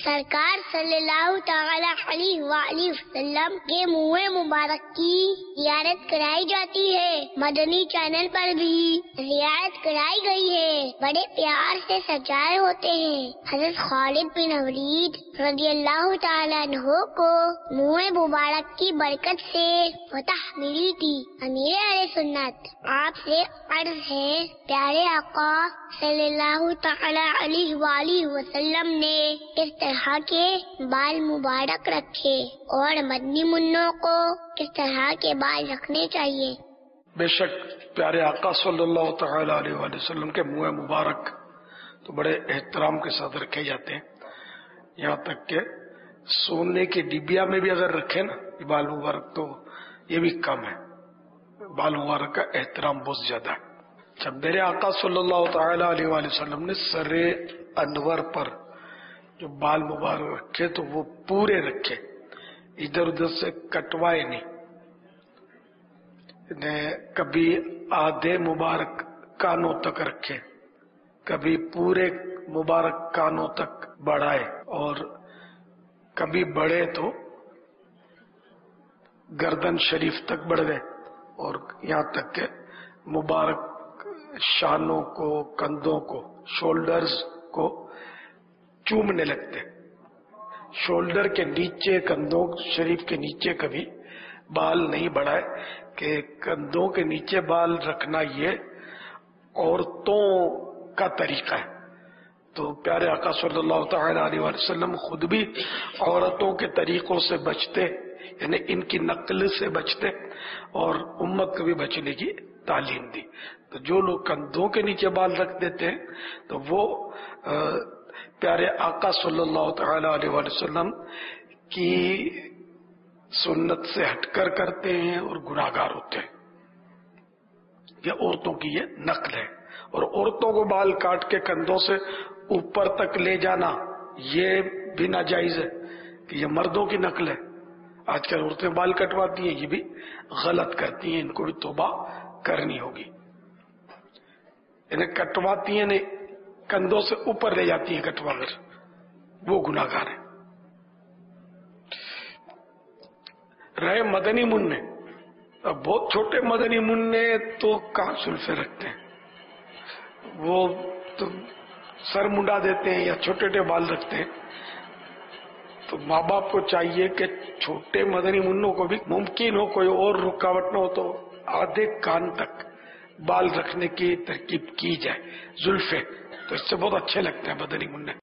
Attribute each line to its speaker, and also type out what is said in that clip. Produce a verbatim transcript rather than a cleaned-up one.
Speaker 1: سرکار صلی اللہ تعالی علیہ وآلہ وسلم کے منہ مبارک کی زیارت کرائی جاتی ہے. مدنی چینل پر بھی زیارت کرائی گئی ہے. بڑے پیار سے سجائے ہوتے ہیں. حضرت خالد بن ولید رضی اللہ تعالیٰ عنہ کو منہ مبارک کی برکت سے فتح ملی تھی. امیر اہل سنت آپ سے عرض ہے، پیارے آقا صلی اللہ تعالی علیہ وآلہ وسلم نے کس طرح کے بال مبارک رکھے اور مدنی منوں کو کس طرح کے بال رکھنے چاہیے؟
Speaker 2: بے شک پیارے آقا صلی اللہ تعالی علیہ وآلہ وسلم کے منہ مبارک تو بڑے احترام کے ساتھ رکھے جاتے ہیں. یہاں تک کہ سونے کے ڈبیا میں بھی اگر رکھے نا بال مبارک تو یہ بھی کم ہے. بال مبارک کا احترام بہت زیادہ ہے. جب میرے آقا صلی اللہ تعالی علیہ وآلہ وسلم نے سر انور پر جو بال مبارک رکھے تو وہ پورے رکھے، ادھر ادھر سے کٹوائے نہیں. کبھی آدھے مبارک کانوں تک رکھے، کبھی پورے مبارک کانوں تک بڑھائے، اور کبھی بڑھے تو گردن شریف تک بڑھ گئے، اور یہاں تک کہ مبارک شانوں کو، کندھوں کو، شولڈرز کو چومنے لگتے. شولڈر کے نیچے، کندھوں شریف کے نیچے کبھی بال نہیں بڑھائے، کہ کندھوں کے نیچے بال رکھنا یہ عورتوں کا طریقہ ہے. تو پیارے آقا صلی اللہ تعالی علیہ وسلم خود بھی عورتوں کے طریقوں سے بچتے، یعنی ان کی نقل سے بچتے، اور امت کو بھی بچنے کی تعلیم دی. تو جو لوگ کندھوں کے نیچے بال رکھ دیتے ہیں تو وہ پیارے آقا صلی اللہ تعالی علیہ وسلم کی سنت سے ہٹ کر کرتے ہیں اور گناہ گار ہوتے ہیں. یہ عورتوں کی یہ نقل ہے. اور عورتوں کو بال کاٹ کے کندھوں سے اوپر تک لے جانا یہ بھی ناجائز ہے، کہ یہ مردوں کی نقل ہے. آج کل عورتیں بال کٹواتی ہیں، یہ بھی غلط کرتی ہیں، ان کو بھی توبہ کرنی ہوگی. انہیں کٹواتی ہیں نہیں، کندھوں سے اوپر لے جاتی ہیں کٹوا کر، وہ گناہ گار ہے. رہے مدنی منع، اب بہت چھوٹے مدنی منع تو کہاں زلفیں رکھتے ہیں، وہ تو سر منڈا دیتے ہیں یا چھوٹے چھوٹے بال رکھتے ہیں. تو ماں باپ کو چاہیے کہ چھوٹے مدنی منوں کو بھی ممکن ہو کوئی اور رکاوٹ نہ ہو تو آدھے کان تک بال رکھنے کی ترکیب کی جائے. زلفیں تو اس سے بہت اچھے لگتے ہیں مدنی منع.